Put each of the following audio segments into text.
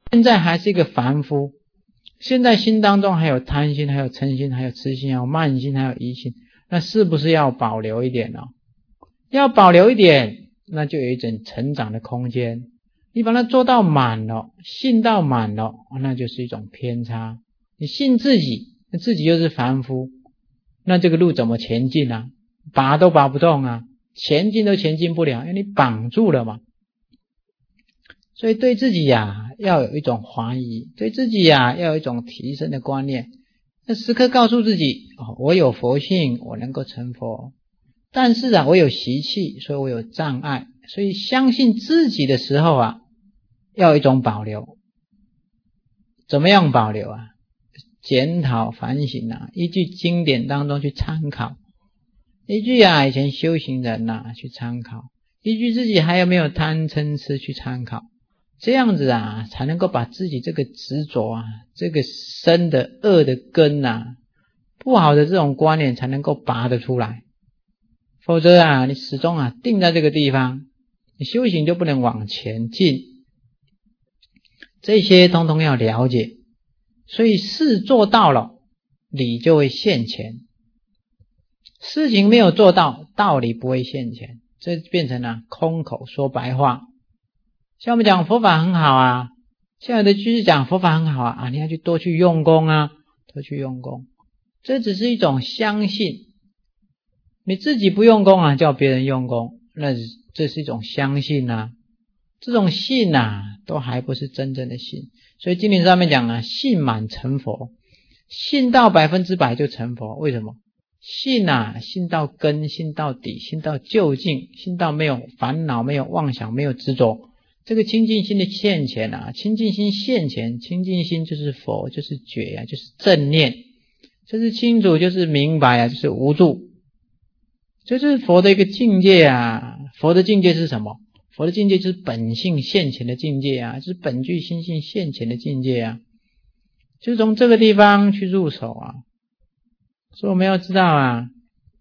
现在还是一个凡夫，现在心当中还有贪心，还有嗔心，还有痴心，还有慢心，还有疑心，那是不是要保留一点要保留一点，那就有一种成长的空间。你把它做到满了，信到满了，那就是一种偏差。你信自己，那自己又是凡夫，那这个路怎么前进啊？拔都拔不动啊，前进都前进不了，因为你绑住了嘛。所以对自己要有一种怀疑，对自己要有一种提升的观念，那时刻告诉自己我有佛性，我能够成佛，但是我有习气，所以我有障碍。所以相信自己的时候要有一种保留。怎么样保留检讨反省依据经典当中去参考，依据以前修行人去参考，依据自己还有没有贪嗔痴去参考，这样子才能够把自己这个执着这个生的恶的根不好的这种观念才能够拔得出来。否则你始终定在这个地方，你修行就不能往前进。这些通通要了解，所以事做到了，理就会现前。事情没有做到，道理不会现前，这变成空口说白话。像我们讲佛法很好现在的居士讲佛法很好你要去多去用功多去用功，这只是一种相信。你自己不用功叫别人用功，那这是一种相信这种信都还不是真正的信。所以经典上面讲信满成佛，信到100%就成佛。为什么？信信到根，信到底，信到究竟，信到没有烦恼，没有妄想，没有执着。这个清净心的现前清净心现前，清净心就是佛，就是觉就是正念，就是清楚，就是明白就是无助。这是佛的一个境界佛的境界是什么？佛的境界就是本性现前的境界就是本具心性现前的境界就是从这个地方去入手所以我们要知道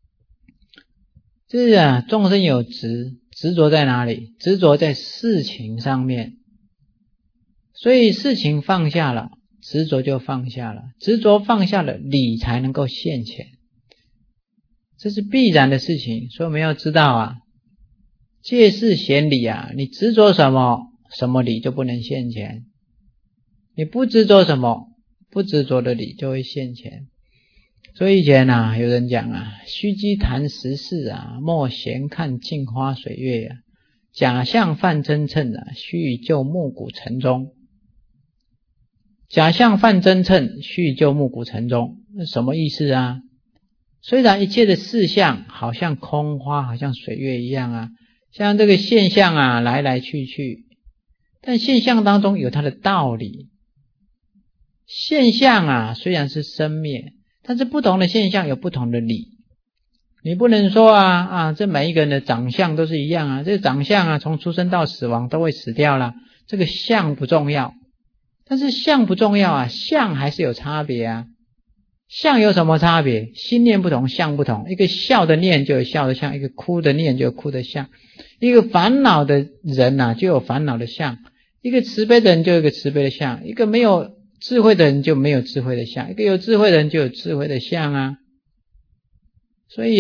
就是众生有执着在哪里？执着在事情上面。所以事情放下了，执着就放下了，执着放下了，理才能够现前，这是必然的事情。所以我们要知道戒事显理你执着什么，什么理就不能现前。你不执着什么，不执着的理就会现前。所以以前有人讲须稽谈时事莫闲看镜花水月假象犯真称须就暮鼓晨钟。假象犯真称，须就暮鼓晨钟，那什么意思虽然一切的事项好像空花，好像水月一样像这个现象来来去去，但现象当中有它的道理。现象虽然是生灭，但是不同的现象有不同的理。你不能说这每一个人的长相都是一样这个长相从出生到死亡都会死掉了，这个相不重要。但是相不重要相还是有差别相有什么差别？心念不同，相不同。一个笑的念就有笑的相，一个哭的念就有哭的相。一个烦恼的人就有烦恼的相，一个慈悲的人就有一个慈悲的相，一个没有智慧的人就没有智慧的相，一个有智慧的人就有智慧的相所以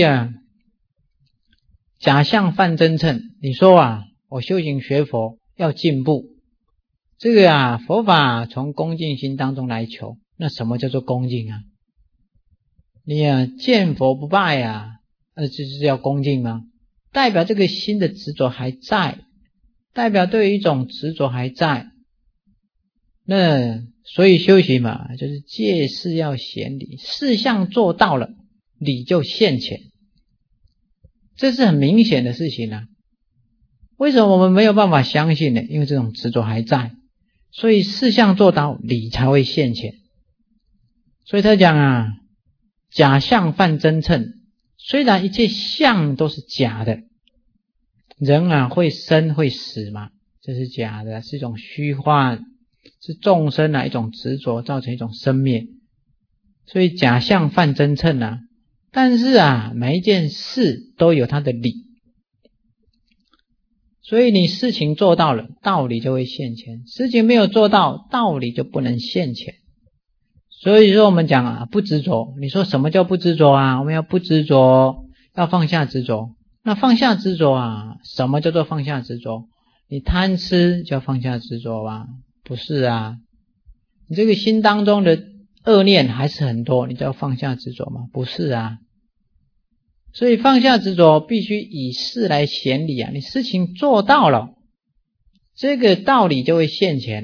假象犯真称。你说我修行学佛要进步，这个佛法从恭敬心当中来求。那什么叫做恭敬你见佛不拜这就是要恭敬吗？代表这个心的执着还在，代表对于一种执着还在。那所以修行就是戒事要显理，事项做到了，理就现前，这是很明显的事情为什么我们没有办法相信呢？因为这种执着还在，所以事项做到，理才会现前。所以他讲假象犯真称，虽然一切相都是假的，人会生会死嘛，这是假的，是一种虚幻，是众生一种执着造成一种生灭。所以假象犯真称但是每一件事都有它的理。 所以你事情做到了，道理就会现前；事情没有做到，道理就不能现前。所以说我们讲不执着。你说什么叫不执着我们要不执着，要放下执着。那放下执着什么叫做放下执着？你贪吃就要放下执着不是你这个心当中的恶念还是很多，你就要放下执着吗？不是所以放下执着必须以事来显理你事情做到了，这个道理就会现前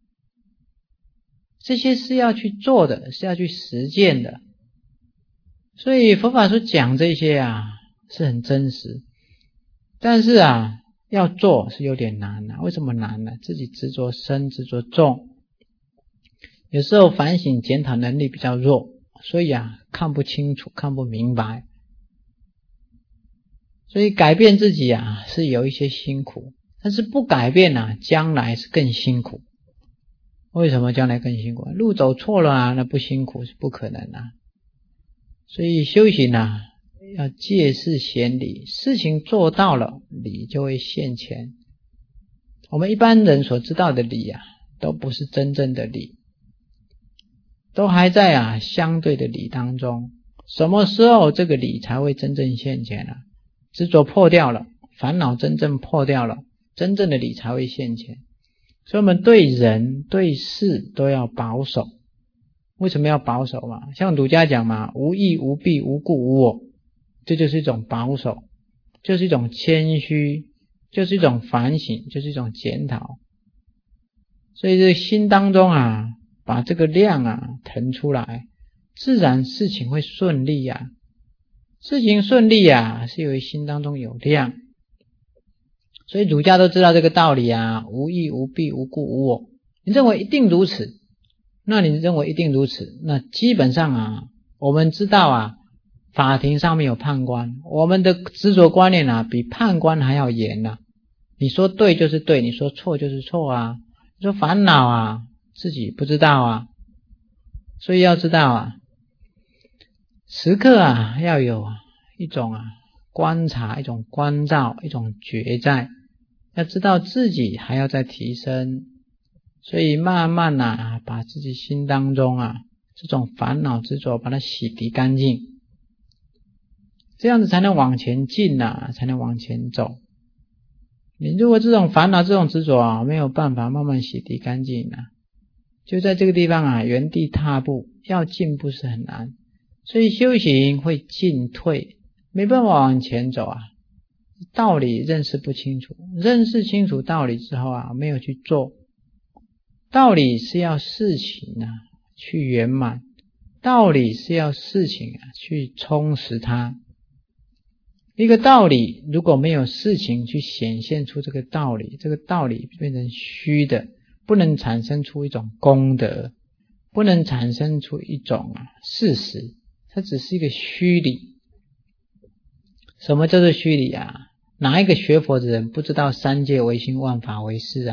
这些是要去做的，是要去实践的。所以佛法说讲这些是很真实，但是要做是有点难为什么难呢？自己执着深，执着重，有时候反省检讨能力比较弱，所以看不清楚，看不明白。所以改变自己是有一些辛苦，但是不改变将来是更辛苦。为什么将来更辛苦？路走错了那不辛苦是不可能所以修行要借事显理，事情做到了，理就会现前。我们一般人所知道的理都不是真正的理，都还在相对的理当中。什么时候这个理才会真正现前执着破掉了，烦恼真正破掉了，真正的理才会现前。所以我们对人对事都要保守。为什么要保守像儒家讲无义无弊无故无我，这就是一种保守，就是一种谦虚，就是一种反省，就是一种检讨。所以这心当中把这个量腾出来，自然事情会顺利事情顺利是因为心当中有量。所以儒家都知道这个道理无义无弊无故无我。你认为一定如此，那你认为一定如此，那基本上我们知道法庭上面有判官，我们的执着观念比判官还要严你说对就是对，你说错就是错你说烦恼自己不知道所以要知道时刻要有一种观察，一种关照，一种觉在，要知道自己还要再提升。所以慢慢把自己心当中这种烦恼执着把它洗涤干净，这样子才能往前进才能往前走。你如果这种烦恼这种执着没有办法慢慢洗涤干净就在这个地方原地踏步，要进步是很难。所以修行会进退，没办法往前走道理认识不清楚，认识清楚道理之后没有去做。道理是要事情去圆满，道理是要事情去充实它。一个道理如果没有事情去显现出这个道理，这个道理变成虚的，不能产生出一种功德，不能产生出一种事实，它只是一个虚理。什么叫做虚理哪一个学佛的人不知道三界唯心，万法唯识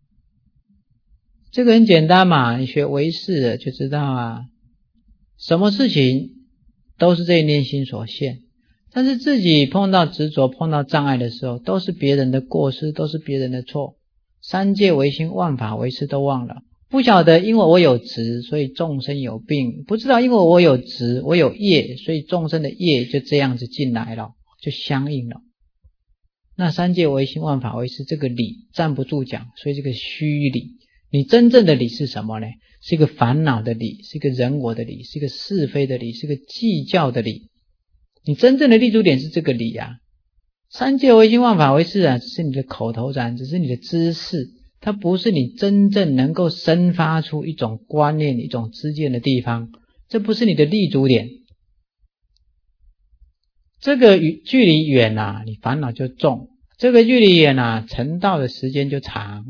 这个很简单你学唯识的就知道什么事情都是这一念心所现。但是自己碰到执着，碰到障碍的时候，都是别人的过失，都是别人的错。三界唯心，万法唯识都忘了，不晓得因为我有执，所以众生有病，不知道因为我有执，我有业，所以众生的业就这样子进来了，就相应了。那三界唯心，万法唯识这个理站不住脚，所以这个虚理。你真正的理是什么呢？是一个烦恼的理，是一个人我的理，是一个是非的理，是一个计较的理。你真正的立足点是这个理三界唯心，万法唯识只是你的口头禅，只是你的知识，它不是你真正能够生发出一种观念，一种知见的地方，这不是你的立足点。这个距离远你烦恼就重，这个距离远成道的时间就长。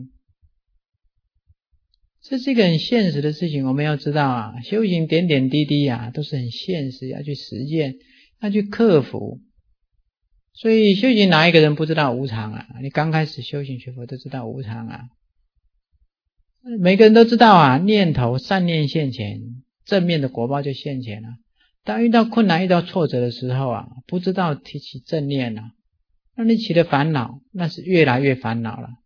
这是一个很现实的事情，我们要知道修行点点滴滴都是很现实，要去实践，要去克服。所以修行哪一个人不知道无常你刚开始修行学佛都知道无常每个人都知道念头善念现前，正面的果报就现前了。当遇到困难遇到挫折的时候不知道提起正念那你起了烦恼，那是越来越烦恼了。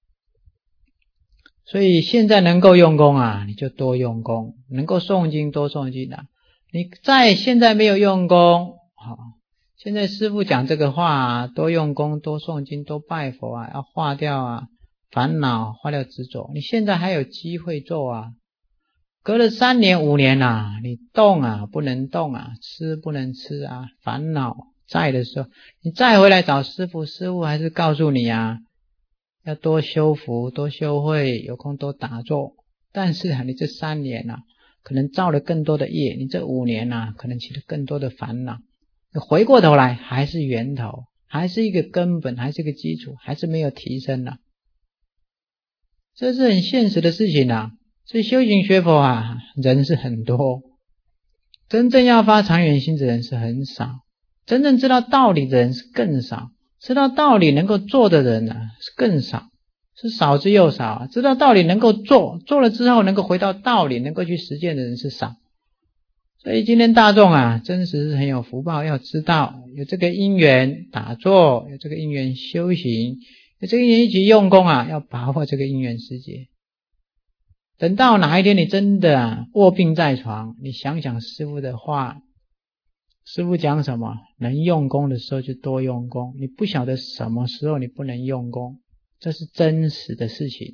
所以现在能够用功啊，你就多用功，能够诵经多诵经啊。你现在没有用功，现在师父讲这个话啊，多用功多诵经多拜佛啊，要化掉啊烦恼，化掉执着，你现在还有机会做啊。隔了3年5年啊，你动啊不能动啊，吃不能吃啊，烦恼在的时候，你再回来找师父，师父还是告诉你啊，要多修福多修慧，有空多打坐。但是啊，你这3年啊可能造了更多的业，你这5年啊可能起了更多的烦恼，你回过头来还是源头，还是一个根本，还是一个基础，还是没有提升啊。这是很现实的事情啊。所以修行学佛啊，人是很多，真正要发长远心的人是很少，真正知道道理的人是更少，知道道理能够做的人啊是更少，是少之又少啊。知道道理能够做，做了之后能够回到道理，能够去实践的人是少。所以今天大众啊，真实是很有福报，要知道有这个因缘打坐，有这个因缘修行，有这个因缘一起用功啊，要把握这个因缘时节。等到哪一天你真的啊卧病在床，你想想师父的话，师父讲什么，能用功的时候就多用功，你不晓得什么时候你不能用功，这是真实的事情，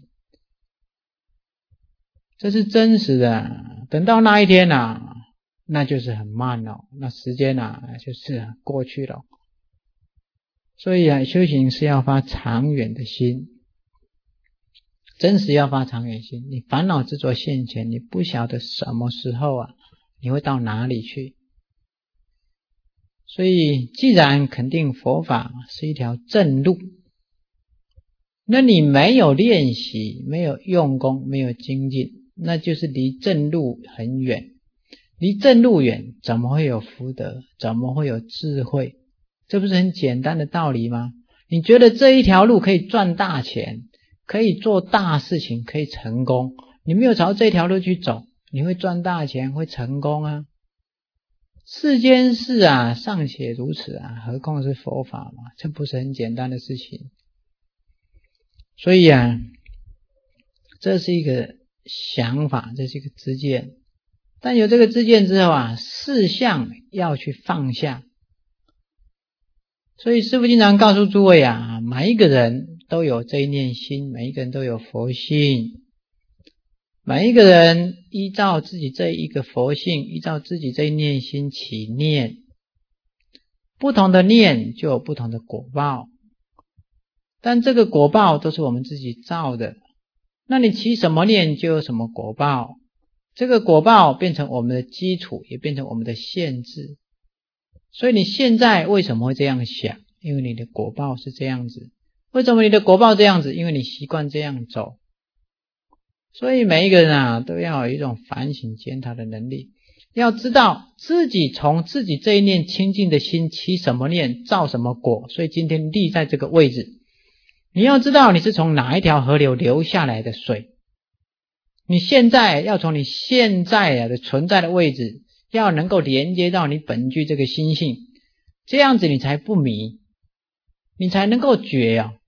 这是真实的。等到那一天啊，那就是很慢了，那时间啊就是过去了。所以啊，修行是要发长远的心，真实要发长远心。你烦恼执着现前，你不晓得什么时候啊你会到哪里去。所以既然肯定佛法是一条正路，那你没有练习，没有用功，没有精进，那就是离正路很远。离正路远，怎么会有福德，怎么会有智慧？这不是很简单的道理吗？你觉得这一条路可以赚大钱，可以做大事情，可以成功，你没有朝这条路去走，你会赚大钱，会成功啊？世间事啊尚且如此啊，何况是佛法嘛？这不是很简单的事情。所以啊，这是一个想法，这是一个知见。但有这个知见之后啊，事项要去放下。所以师父经常告诉诸位啊，每一个人都有这一念心，每一个人都有佛性，每一个人依照自己这一个佛性，依照自己这一念心起念，不同的念就有不同的果报，但这个果报都是我们自己造的，那你起什么念就有什么果报，这个果报变成我们的基础，也变成我们的限制。所以你现在为什么会这样想？因为你的果报是这样子。为什么你的果报这样子？因为你习惯这样走。所以每一个人啊，都要有一种反省检讨的能力，要知道自己从自己这一念清净的心起什么念，造什么果。所以今天立在这个位置，你要知道你是从哪一条河流流下来的水，你现在要从你现在的存在的位置，要能够连接到你本具这个心性，这样子你才不迷，你才能够觉啊。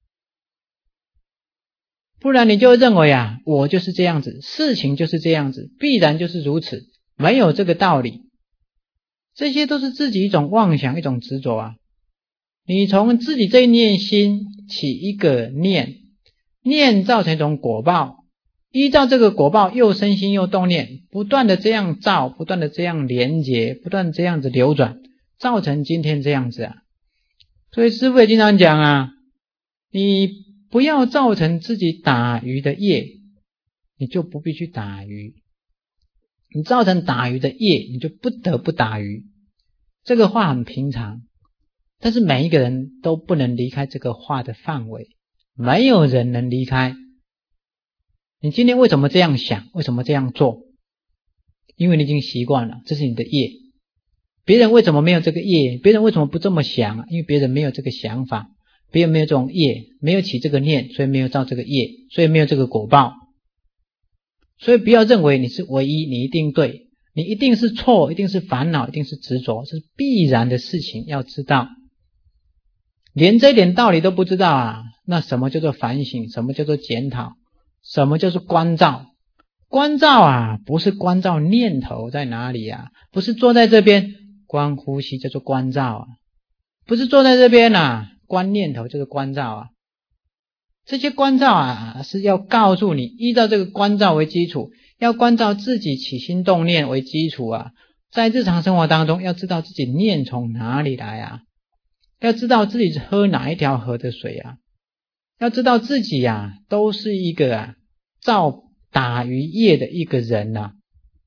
不然你就认为啊，我就是这样子，事情就是这样子，必然就是如此，没有这个道理。这些都是自己一种妄想，一种执着啊。你从自己这一念心起一个念，念造成一种果报，依照这个果报又生心又动念，不断的这样造，不断的这样连结，不断这样子流转，造成今天这样子啊。所以师父也经常讲啊，你不要造成自己打鱼的业，你就不必去打鱼。你造成打鱼的业，你就不得不打鱼。这个话很平常，但是每一个人都不能离开这个话的范围，没有人能离开。你今天为什么这样想？为什么这样做？因为你已经习惯了，这是你的业。别人为什么没有这个业？别人为什么不这么想？因为别人没有这个想法，别人没有这种业，没有起这个念，所以没有造这个业，所以没有这个果报。所以不要认为你是唯一，你一定对，你一定是错，一定是烦恼，一定是执着，这是必然的事情，要知道。 连这点道理都不知道啊，那什么叫做反省？什么叫做检讨？什么叫做关照？关照啊，不是关照念头在哪里啊，不是坐在这边观呼吸叫做关照啊，不是坐在这边啊观念头叫做关照啊。这些关照啊，是要告诉你，依照这个关照为基础，要关照自己起心动念为基础啊，在日常生活当中要知道自己念从哪里来啊，要知道自己喝哪一条河的水啊，要知道自己啊都是一个造打于业的一个人啊。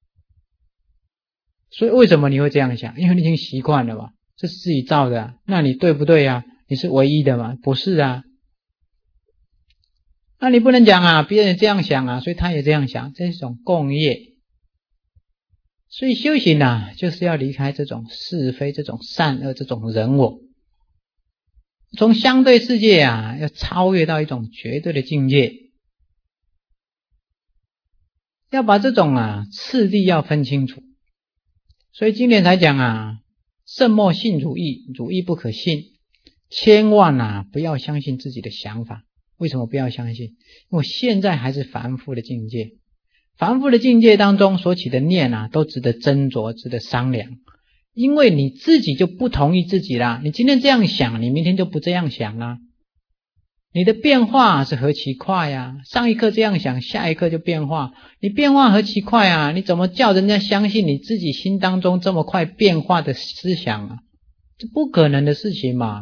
所以为什么你会这样想？因为你已经习惯了嘛，这是自己造的啊，那你对不对啊？你是唯一的嘛？不是啊。那你不能讲啊，别人这样想啊，所以他也这样想，这是一种共业。所以修行啊，就是要离开这种是非、这种善恶、这种人我，从相对世界啊，要超越到一种绝对的境界，要把这种次第要分清楚。所以经典才讲啊，慎莫信主义，主义不可信，千万不要相信自己的想法。为什么不要相信？因为现在还是凡夫的境界，凡夫的境界当中所起的念都值得斟酌，值得商量。因为你自己就不同意自己啦，你今天这样想，你明天就不这样想啦。你的变化是何其快啊，上一刻这样想，下一刻就变化，你变化何其快啊，你怎么叫人家相信你自己心当中这么快变化的思想啊？这不可能的事情嘛。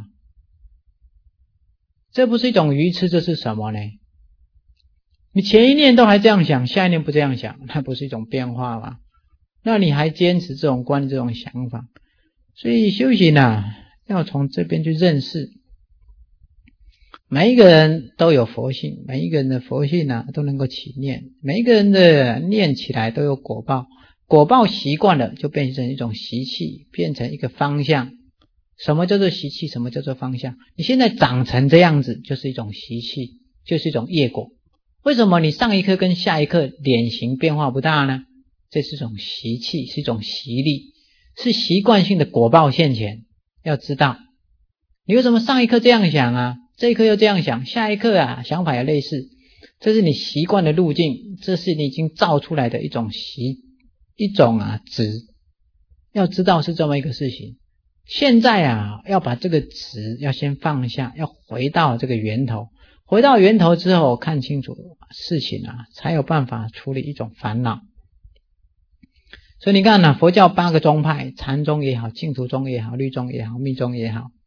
这不是一种愚痴，这是什么呢？你前一念都还这样想，下一念不这样想，那不是一种变化吗？那你还坚持这种观念、这种想法。所以修行要从这边去认识，每一个人都有佛性，每一个人的佛性都能够起念，每一个人的念起来都有果报，果报习惯了就变成一种习气，变成一个方向。什么叫做习气？什么叫做方向？你现在长成这样子就是一种习气，就是一种业果。为什么你上一刻跟下一刻脸型变化不大呢？这是一种习气，是一种习力，是习惯性的果报现前。要知道你为什么上一刻这样想啊，这一刻又这样想，下一刻想法也类似，这是你习惯的路径，这是你已经造出来的一种执。要知道是这么一个事情。现在要把这个执要先放下，要回到这个源头，回到源头之后看清楚事情才有办法处理一种烦恼。所以你看佛教8个宗派，禅宗也好，净土宗也好，律宗也好，密宗也好，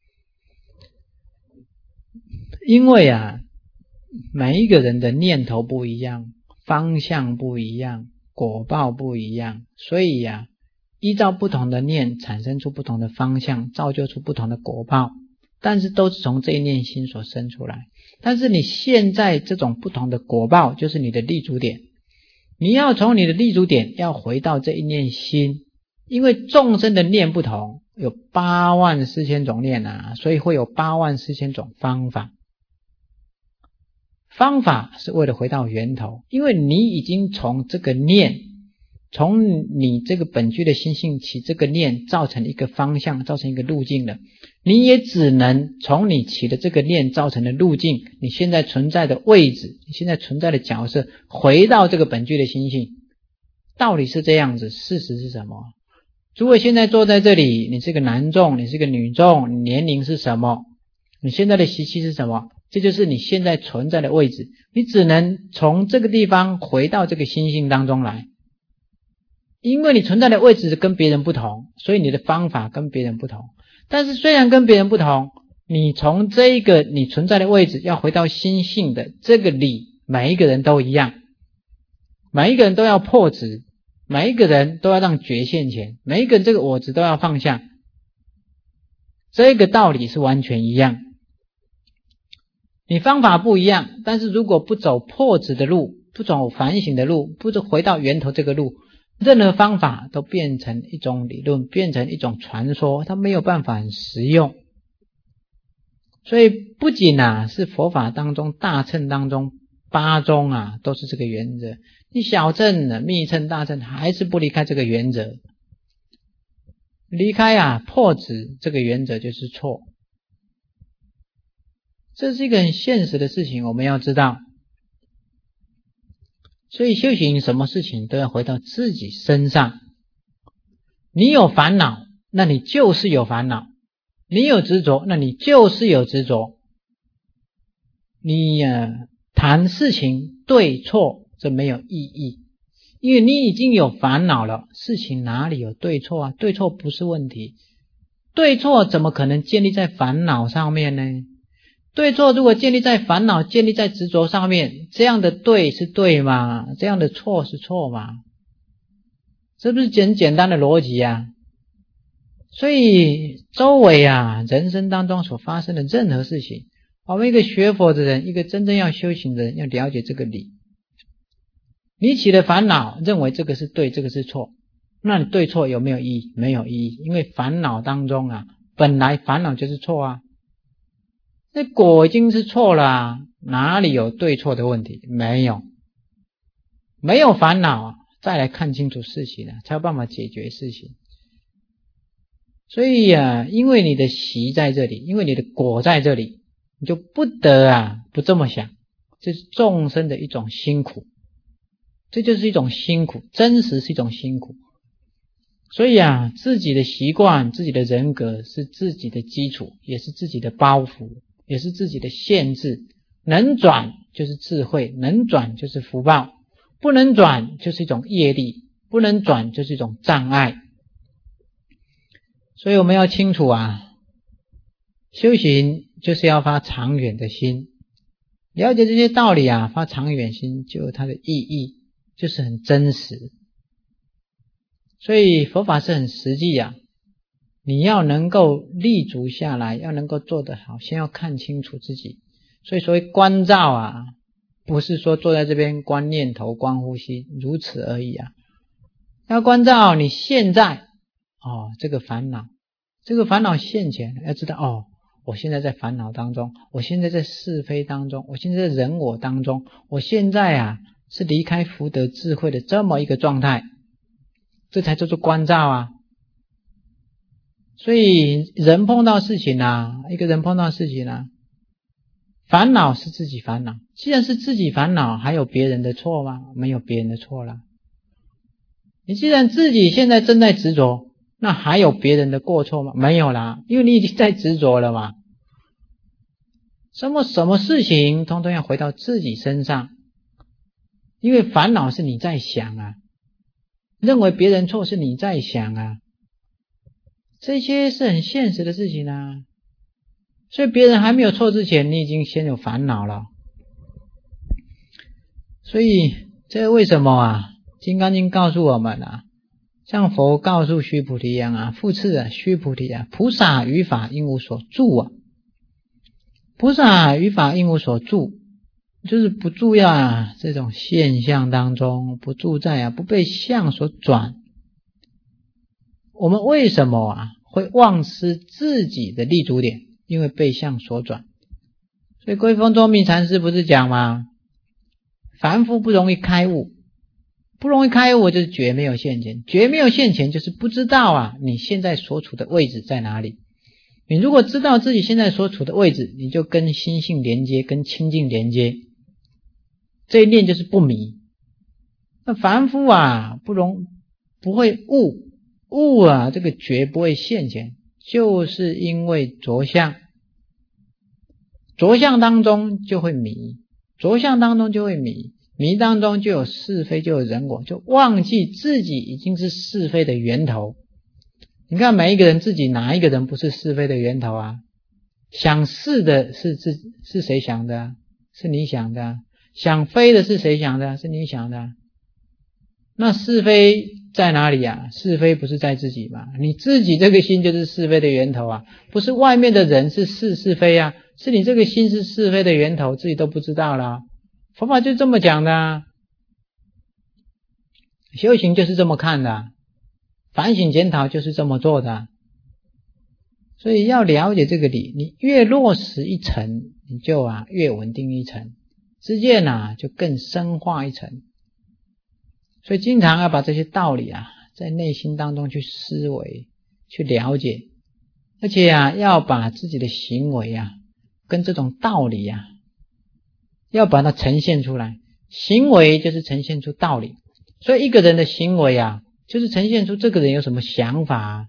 因为每一个人的念头不一样，方向不一样，果报不一样，所以依照不同的念产生出不同的方向，造就出不同的果报，但是都是从这一念心所生出来。但是你现在这种不同的果报就是你的立足点，你要从你的立足点要回到这一念心，因为众生的念不同，有84000种念所以会有84000种方法。方法是为了回到源头，因为你已经从这个念，从你这个本具的心性起这个念，造成一个方向，造成一个路径了。你也只能从你起的这个念造成的路径，你现在存在的位置，你现在存在的角色，回到这个本具的心性。道理是这样子，事实是什么？如果现在坐在这里，你是个男众，你是个女众，你年龄是什么？你现在的习气是什么？这就是你现在存在的位置，你只能从这个地方回到这个心性当中来。因为你存在的位置跟别人不同，所以你的方法跟别人不同。但是虽然跟别人不同，你从这一个你存在的位置要回到心性的这个理，每一个人都一样，每一个人都要破执，每一个人都要让觉现前，每一个人这个我执都要放下，这个道理是完全一样。你方法不一样，但是如果不走破执的路，不走反省的路，不走回到源头这个路，任何方法都变成一种理论，变成一种传说，它没有办法很实用。所以不仅是佛法当中大乘当中8宗都是这个原则，你小乘密乘大乘还是不离开这个原则，离开破执这个原则就是错。 这是一个很现实的事情，我们要知道。所以修行什么事情都要回到自己身上。你有烦恼，那你就是有烦恼；你有执着，那你就是有执着。你谈事情对错，这没有意义，因为你已经有烦恼了，事情哪里有对错啊？对错不是问题，对错怎么可能建立在烦恼上面呢？对错如果建立在烦恼、建立在执着上面，这样的对是对吗？这样的错是错吗？这不是很简单的逻辑啊？所以周围人生当中所发生的任何事情，我们一个学佛的人，一个真正要修行的人，要了解这个理。你起了烦恼，认为这个是对，这个是错，那你对错有没有意义？没有意义，因为烦恼当中本来烦恼就是错啊。那果已经是错了哪里有对错的问题？没有，没有烦恼再来看清楚事情才有办法解决事情。所以因为你的习在这里，因为你的果在这里，你就不得不这么想。这是众生的一种辛苦，这就是一种辛苦，真实是一种辛苦。所以自己的习惯、自己的人格是自己的基础，也是自己的包袱，也是自己的限制。能转就是智慧，能转就是福报，不能转就是一种业力，不能转就是一种障碍。所以我们要清楚修行就是要发长远的心，了解这些道理发长远心就有它的意义，就是很真实。所以佛法是很实际你要能够立足下来，要能够做得好，先要看清楚自己。所以所谓观照不是说坐在这边观念头、观呼吸，如此而已要观照你现在这个烦恼现前，要知道我现在在烦恼当中，我现在在是非当中，我现在在人我当中，我现在是离开福德智慧的这么一个状态，这才叫做观照所以人碰到事情一个人碰到事情烦恼是自己烦恼，既然是自己烦恼，还有别人的错吗？没有别人的错啦。你既然自己现在正在执着，那还有别人的过错吗？没有啦，因为你已经在执着了嘛。什么事情通通要回到自己身上，因为烦恼是你在想认为别人错是你在想这些是很现实的事情所以别人还没有错之前，你已经先有烦恼了。所以这为什么金刚经告诉我们像佛告诉须菩提一样复次须菩提菩萨于法应无所住菩萨于法应无所住，就是不住这种现象当中，不住在不被相所转。我们为什么会忘失自己的立足点？因为被相所转。所以归峰宗密禅师不是讲吗？凡夫不容易开悟，不容易开悟就是觉没有现前，觉没有现前就是不知道你现在所处的位置在哪里。你如果知道自己现在所处的位置，你就跟心性连接，跟清净连接，这一念就是不迷。那凡夫不会悟这个觉不会现前，就是因为着相，着相当中就会迷，着相当中就会迷，迷当中就有是非，就有人我，就忘记自己已经是是非的源头。你看每一个人自己哪一个人不是是非的源头想是的是谁想的是你想的想非的是谁想的是你想的那是非在哪里是非不是在自己吗？你自己这个心就是是非的源头不是外面的人是非是你这个心是是非的源头，自己都不知道了。佛法就这么讲的修行就是这么看的反省检讨就是这么做的。所以要了解这个理，你越落实一层，你就越稳定一层，知见就更深化一层。所以经常要把这些道理在内心当中去思维，去了解，而且要把自己的行为跟这种道理啊，要把它呈现出来。行为就是呈现出道理，所以一个人的行为啊，就是呈现出这个人有什么想法啊。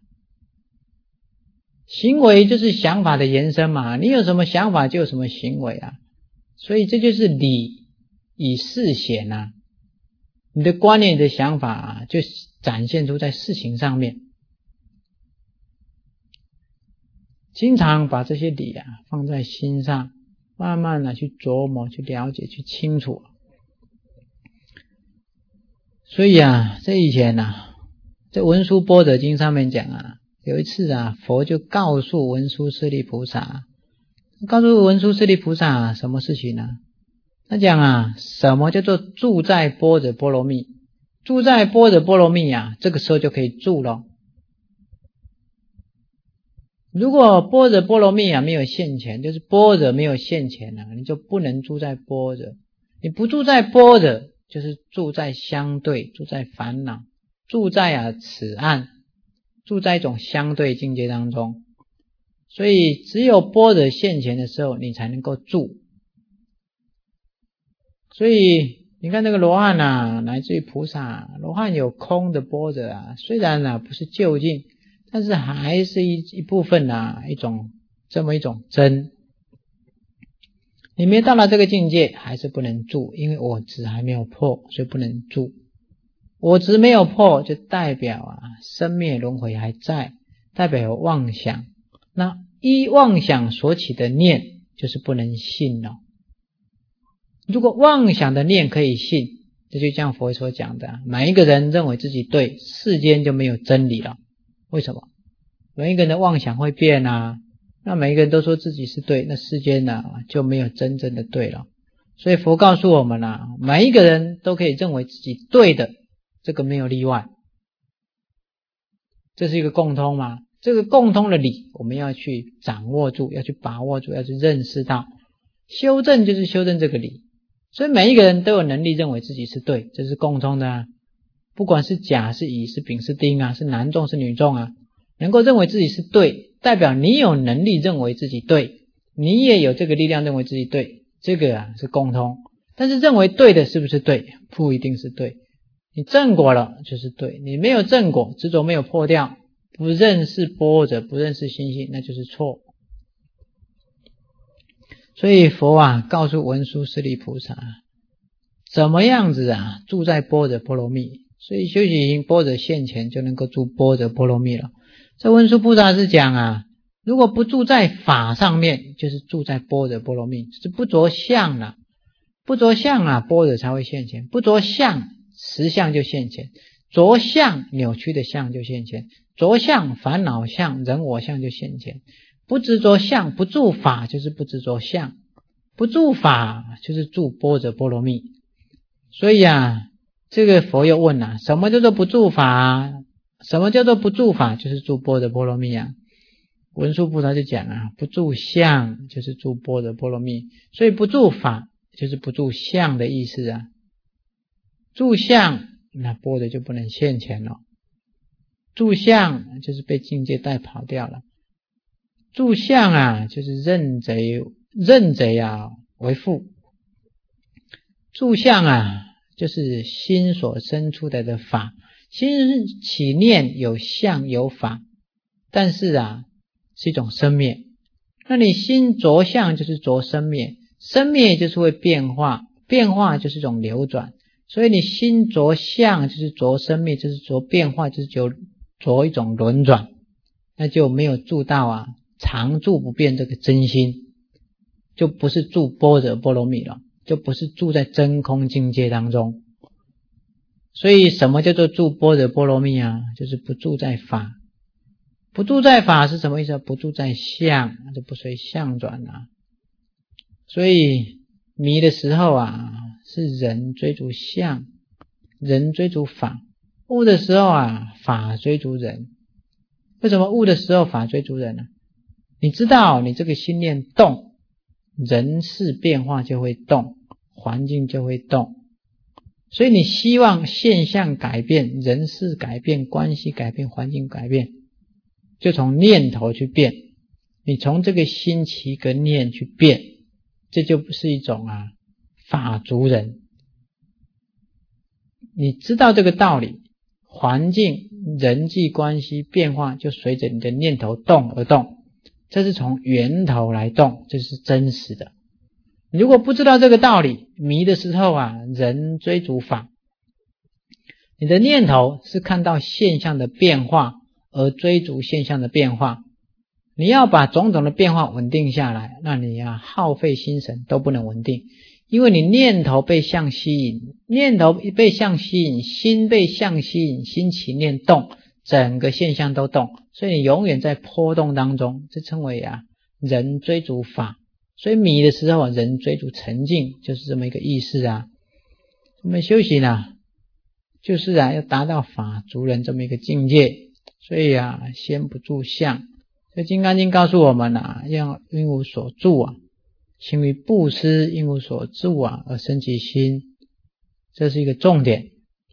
行为就是想法的延伸嘛，你有什么想法就有什么行为啊，所以这就是理以事显啊。你的观念、你的想法啊，就展现出在事情上面。经常把这些理啊放在心上，慢慢的去琢磨、去了解、去清楚。所以啊，这以前啊，在文殊般若经上面讲啊，有一次啊，佛就告诉文殊师利菩萨，什么事情呢？他讲啊，什么叫做住在般若波罗蜜？住在般若波罗蜜啊，这个时候就可以住了。如果般若波罗蜜啊没有现前，就是般若没有现前啊，你就不能住在般若。你不住在般若，就是住在相对，住在烦恼，住在此岸，住在一种相对境界当中。所以只有般若现前的时候，你才能够住。所以你看那个罗汉啊，乃至于菩萨，罗汉有空的般若啊，虽然啊不是究竟，但是还是一部分啊，这么一种真。你没到了这个境界，还是不能住，因为我执还没有破，所以不能住。我执没有破，就代表啊生灭轮回还在，代表有妄想。那依妄想所起的念，就是不能信了。如果妄想的念可以信，这就像佛所讲的，每一个人认为自己对，世间就没有真理了。为什么？每一个人的妄想会变啊，那每一个人都说自己是对，那世间就没有真正的对了。所以佛告诉我们每一个人都可以认为自己对的，这个没有例外。这是一个共通嘛？这个共通的理，我们要去掌握住，要去把握住，要去认识到。修正就是修正这个理。所以每一个人都有能力认为自己是对，这是共通的啊。不管是甲是乙是丙是丁啊，是男众是女众啊，能够认为自己是对，代表你有能力认为自己对，你也有这个力量认为自己对，这个是共通。但是认为对的是不是对？不一定是对。你正果了就是对，你没有正果，执着没有破掉，不认识般若，不认识心性，那就是错。所以佛告诉文殊师利菩萨怎么样子住在般若波罗蜜。所以修行般若现前就能够住般若波罗蜜了。这文殊菩萨是讲如果不住在法上面，就是住在般若波罗蜜，是不着相了。不着相般若才会现前，不着相实相就现前，着相扭曲的相就现前，着相烦恼相人我相就现前。不执着相，不住法，就是不执着相，不住法就是住般若波罗蜜。所以这个佛又问什么叫做不住法？什么叫做不住法？就是住般若波罗蜜文殊菩萨就讲不住相就是住般若波罗蜜。所以不住法就是不住相的意思住相那般若就不能现前了，住相就是被境界带跑掉了。住相就是认贼为父。住相就是心所生出来的法，心起念有相有法，但是是一种生灭。那你心着相就是着生灭，生灭就是会变化，变化就是一种流转。所以你心着相就是着生灭，就是着变化，就是着一种轮转，那就没有住到常住不变这个真心，就不是住般若波罗蜜了，就不是住在真空境界当中。所以什么叫做住般若波罗蜜就是不住在法。不住在法是什么意思？不住在相，就不随相转所以迷的时候是人追逐相，人追逐法。悟的时候法追逐人。为什么悟的时候法追逐人呢？你知道你这个心念动，人事变化就会动，环境就会动。所以你希望现象改变，人事改变，关系改变，环境改变，就从念头去变。 你从这个心起个念去变，这就不是一种法足人。你知道这个道理，环境人际关系变化就随着你的念头动而动，这是从源头来动，这是真实的。如果不知道这个道理，迷的时候人追逐法，你的念头是看到现象的变化而追逐现象的变化，你要把种种的变化稳定下来，那你耗费心神都不能稳定，因为你念头被相吸引，念头被相吸引，心被相吸引，心起念动，整个现象都动，所以你永远在波动当中，这称为人追逐法。所以迷的时候人追逐沉静，就是这么一个意思我们修行就是要达到法足人这么一个境界，所以先不住相。所以《金刚经》告诉我们要应无所住行于布施，应无所住而生其心，这是一个重点。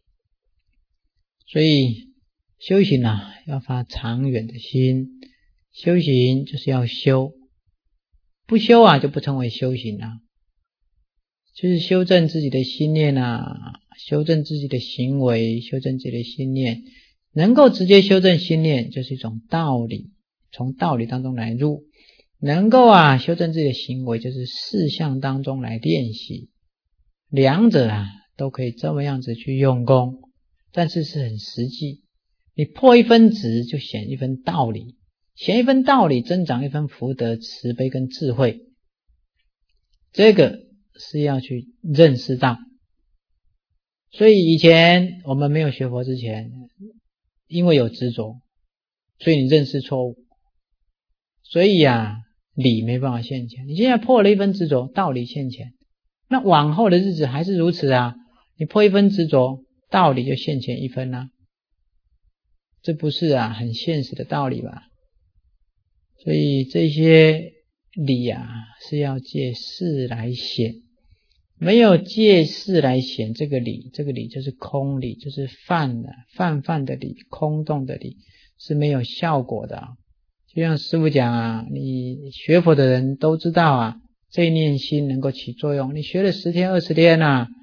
所以修行要发长远的心，修行就是要修，不修就不称为修行就是修正自己的心念修正自己的行为，修正自己的心念。能够直接修正心念，就是一种道理，从道理当中来入。能够修正自己的行为，就是事项当中来练习。两者都可以这么样子去用功，但是是很实际。你破一分执，就显一分道理，显一分道理，增长一分福德、慈悲跟智慧。这个是要去认识到。所以以前我们没有学佛之前，因为有执着，所以你认识错误，所以理没办法现前。你现在破了一分执着，道理现前，那往后的日子还是如此你破一分执着，道理就现前一分这不是很现实的道理吧？所以这些理是要借事来显，没有借事来显这个理，这个理就是空理，就是泛的理，空洞的理，是没有效果的就像师父讲你学佛的人都知道这一念心能够起作用。你学了10天20天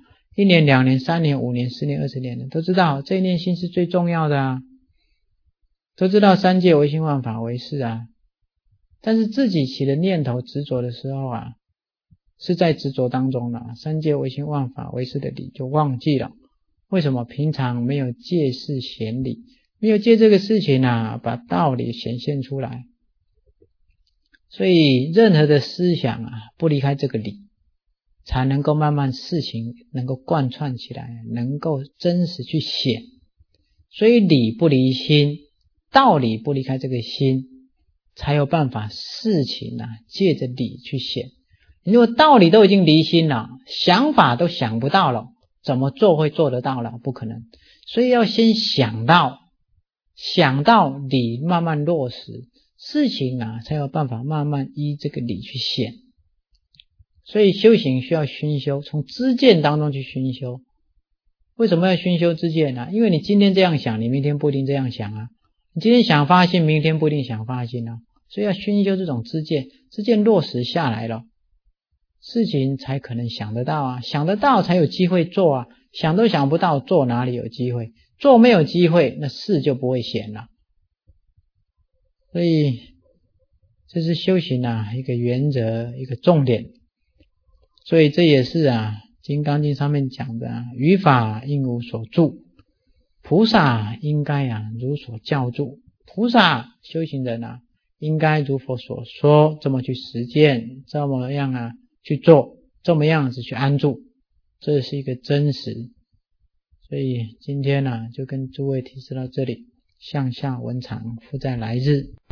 1年2年3年5年10年20年的都知道这一念心是最重要的都知道三界唯心万法唯识但是自己起了念头执着的时候是在执着当中了，三界唯心万法唯识的理就忘记了。为什么？平常没有借事显理，没有借这个事情把道理显现出来。所以任何的思想不离开这个理，才能够慢慢事情能够贯穿起来，能够真实去显。所以理不离心，道理不离开这个心，才有办法事情借着理去显。你如果道理都已经离心了，想法都想不到了，怎么做会做得到了？不可能。所以要先想到理慢慢落实，事情才有办法慢慢依这个理去显。所以修行需要熏修，从知见当中去熏修。为什么要熏修知见因为你今天这样想，你明天不一定这样想你今天想发心，明天不一定想发心所以要熏修这种知见，知见落实下来了，事情才可能想得到想得到才有机会做想都想不到，做哪里有机会？做没有机会，那事就不会显了。所以这是修行一个原则，一个重点。所以这也是金刚经上面讲的于法应无所住，菩萨应该如所教住。菩萨修行人应该如佛所说，这么去实践，这么样去做，这么样子去安住，这是一个真实。所以今天就跟诸位提示到这里，向下文长，复在来日。